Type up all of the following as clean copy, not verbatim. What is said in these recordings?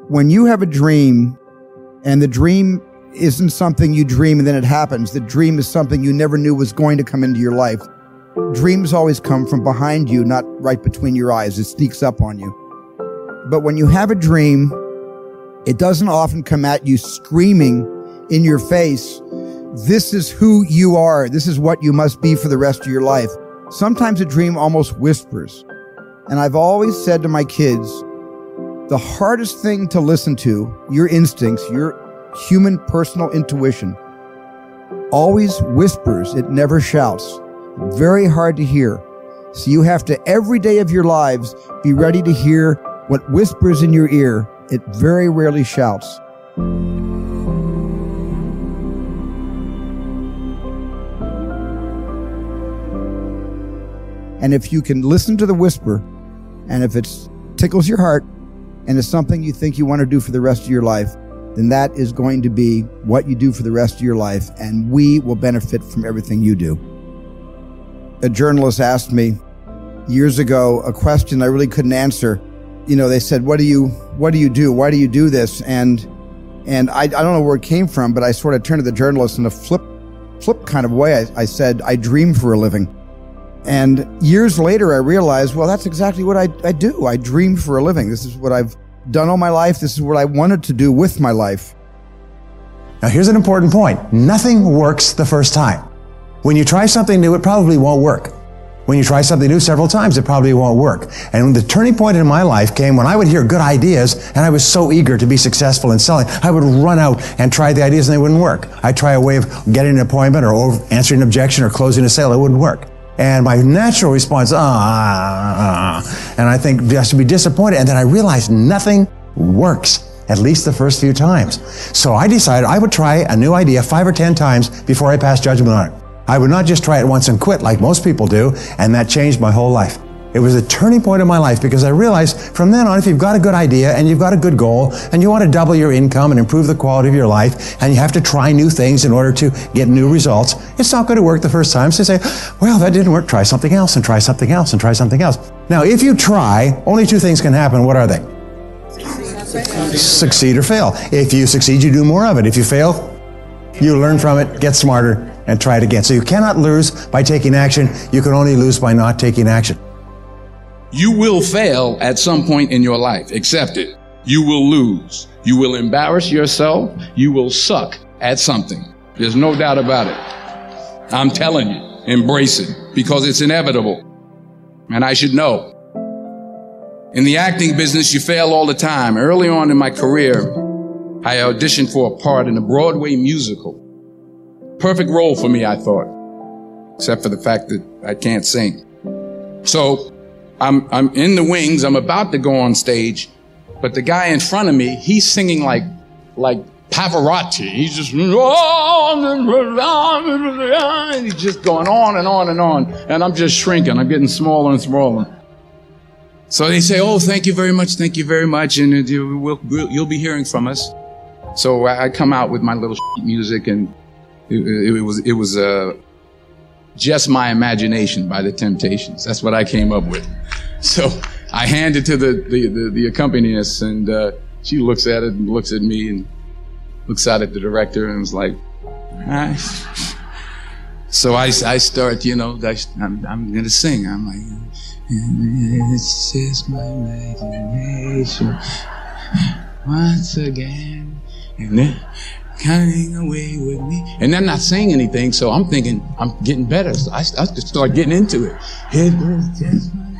When you have a dream, and the dream isn't something you dream and then it happens, the dream is something you never knew was going to come into your life. Dreams always come from behind you, not right between your eyes. It sneaks up on you. But when you have a dream, it doesn't often come at you screaming in your face, this is who you are. This is what you must be for the rest of your life. Sometimes a dream almost whispers. And I've always said to my kids, the hardest thing to listen to, your instincts, your human personal intuition, always whispers. It never shouts. Very hard to hear. So you have to, every day of your lives, be ready to hear what whispers in your ear. It very rarely shouts. And if you can listen to the whisper, and if it tickles your heart, and it's something you think you want to do for the rest of your life, then that is going to be what you do for the rest of your life, and we will benefit from everything you do. A journalist asked me years ago a question I really couldn't answer. You know, they said, what do you do? Why do you do this? And I don't know where it came from, but I sort of turned to the journalist in a flip kind of way. I said, I dream for a living. And years later, I realized, well, that's exactly what I do. I dream for a living. This is what I've done all my life. This is what I wanted to do with my life. Now, here's an important point. Nothing works the first time. When you try something new, it probably won't work. When you try something new several times, it probably won't work. And the turning point in my life came when I would hear good ideas, and I was so eager to be successful in selling. I would run out and try the ideas, and they wouldn't work. I'd try a way of getting an appointment or answering an objection or closing a sale. It wouldn't work. And my natural response, and I think just to be disappointed. And then I realized nothing works, at least the first few times. So I decided I would try a new idea 5 or 10 times before I passed judgment on it. I would not just try it once and quit like most people do, and that changed my whole life. It was a turning point in my life because I realized from then on, if you've got a good idea and you've got a good goal and you want to double your income and improve the quality of your life and you have to try new things in order to get new results, it's not going to work the first time. So say, well, that didn't work. Try something else and try something else and try something else. Now, if you try, only 2 things can happen. What are they? Succeed or fail. If you succeed, you do more of it. If you fail, you learn from it, get smarter, and try it again. So you cannot lose by taking action. You can only lose by not taking action. You will fail at some point in your life. Accept it. You will lose. You will embarrass yourself. You will suck at something. There's no doubt about it. I'm telling you, embrace it because it's inevitable. And I should know. In the acting business, you fail all the time. Early on in my career, I auditioned for a part in a Broadway musical. Perfect role for me, I thought, except for the fact that I can't sing. So I'm in the wings. I'm about to go on stage, but the guy in front of me, he's singing like Pavarotti. He's just, and he's just going on and on and on. And I'm just shrinking. I'm getting smaller and smaller. So they say, oh, thank you very much. Thank you very much. And you'll be hearing from us. So I come out with my little music, and it was Just My Imagination by The Temptations. That's what I came up with. So I hand it to the accompanist, and she looks at it and looks at me and looks out at the director and was like, hi. So I start, I'm going to sing. I'm like, it's just my imagination once again, and then coming away with me. And they're not saying anything, so I'm thinking I'm getting better. So I start getting into it. It was just my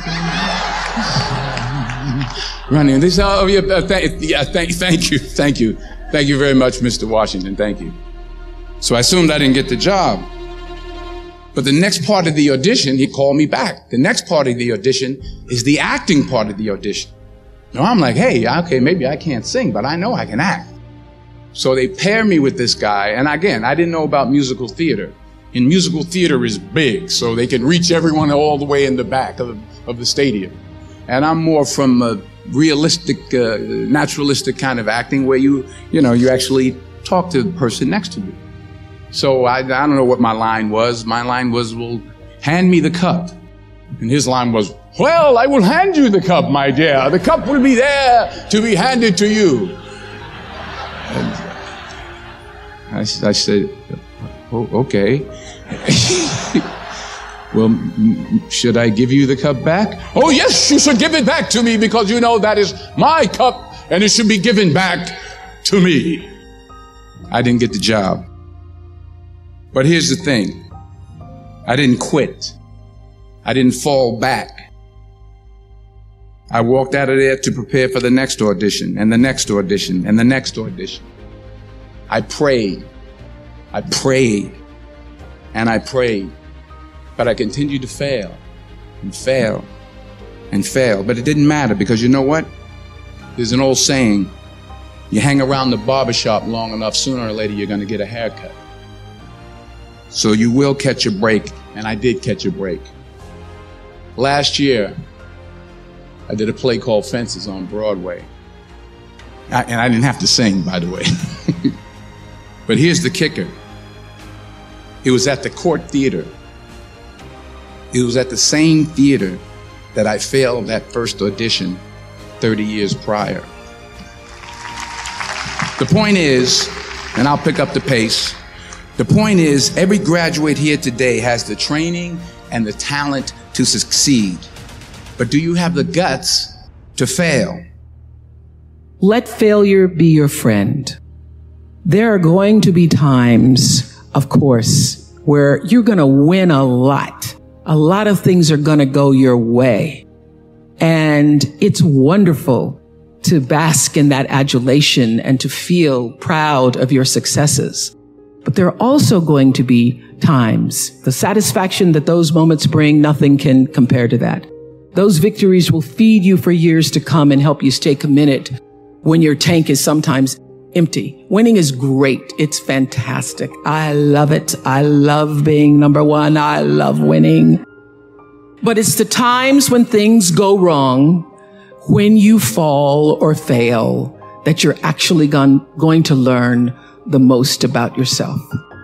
running. They say, oh, yeah, thank you very much, Mr. Washington. Thank you. So I assumed I didn't get the job. But the next part of the audition, he called me back. The next part of the audition is the acting part of the audition. Now I'm like, hey, okay, maybe I can't sing, but I know I can act. So they pair me with this guy. And again, I didn't know about musical theater. And musical theater is big, so they can reach everyone all the way in the back of the stadium. And I'm more from a realistic, naturalistic kind of acting where you actually talk to the person next to you. So I don't know what my line was. My line was, well, hand me the cup. And his line was, Well, I will hand you the cup, my dear. The cup will be there to be handed to you. And I said, oh, okay. Well, should I give you the cup back? Oh, yes, you should give it back to me because you know that is my cup and it should be given back to me. I didn't get the job. But here's the thing. I didn't quit. I didn't fall back. I walked out of there to prepare for the next audition and the next audition and the next audition. I prayed, and I prayed, but I continued to fail and fail and fail. But it didn't matter because you know what? There's an old saying, you hang around the barbershop long enough, sooner or later you're going to get a haircut. So you will catch a break, and I did catch a break. Last year, I did a play called Fences on Broadway. And I didn't have to sing, by the way. But here's the kicker. It was at the Court Theater. It was at the same theater that I failed that first audition 30 years prior. The point is, and I'll pick up the pace, the point is every graduate here today has the training and the talent to succeed. But do you have the guts to fail? Let failure be your friend. There are going to be times, of course, where you're going to win a lot. A lot of things are going to go your way. And it's wonderful to bask in that adulation and to feel proud of your successes. But there are also going to be times, the satisfaction that those moments bring, nothing can compare to that. Those victories will feed you for years to come and help you stay committed when your tank is sometimes empty. Winning is great. It's fantastic. I love it. I love being number one. I love winning. But it's the times when things go wrong, when you fall or fail, that you're actually going to learn the most about yourself.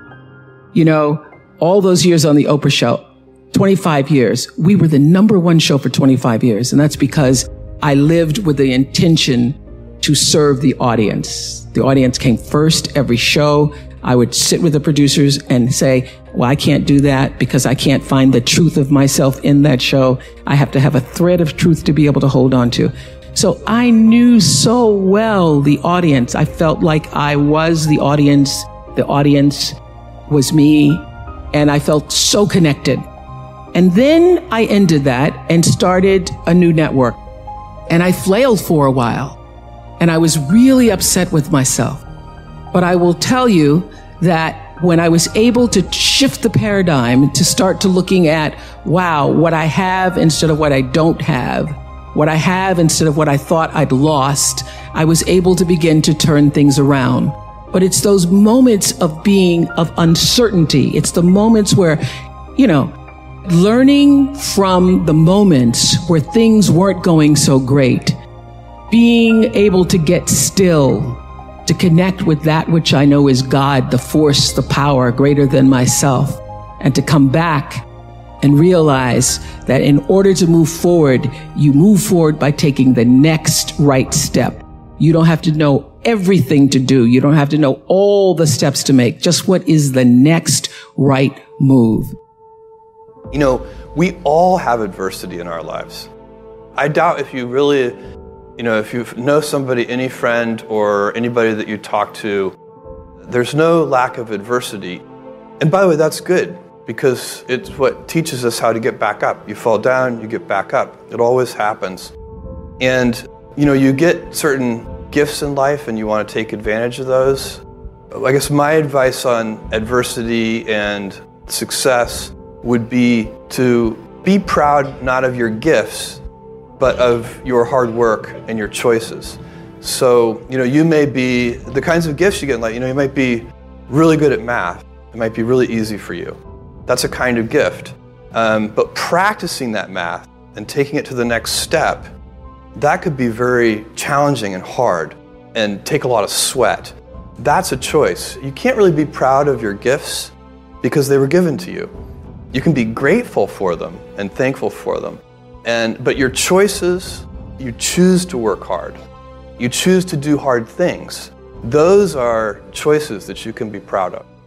You know, all those years on the Oprah show, 25 years, we were the number one show for 25 years. And that's because I lived with the intention to serve the audience. The audience came first every show. I would sit with the producers and say, well, I can't do that because I can't find the truth of myself in that show. I have to have a thread of truth to be able to hold on to. So I knew so well the audience. I felt like I was the audience. The audience was me. And I felt so connected. And then I ended that and started a new network. And I flailed for a while. And I was really upset with myself. But I will tell you that when I was able to shift the paradigm to start to looking at, wow, what I have instead of what I don't have, what I have instead of what I thought I'd lost, I was able to begin to turn things around. But it's those moments of uncertainty. It's the moments where, you know, learning from the moments where things weren't going so great, being able to get still, to connect with that which I know is God, the force, the power greater than myself, and to come back and realize that in order to move forward, you move forward by taking the next right step. You don't have to know everything to do. You don't have to know all the steps to make. Just what is the next right move? You know, we all have adversity in our lives. I doubt if you really, if you know somebody, any friend or anybody that you talk to, there's no lack of adversity. And by the way, that's good because it's what teaches us how to get back up. You fall down, you get back up. It always happens. And, you get certain gifts in life and you want to take advantage of those. I guess my advice on adversity and success would be to be proud not of your gifts, but of your hard work and your choices. So, you may be, the kinds of gifts you get in life, you might be really good at math. It might be really easy for you. That's a kind of gift. But practicing that math and taking it to the next step, that could be very challenging and hard and take a lot of sweat. That's a choice. You can't really be proud of your gifts because they were given to you. You can be grateful for them and thankful for them, But your choices, you choose to work hard. You choose to do hard things. Those are choices that you can be proud of.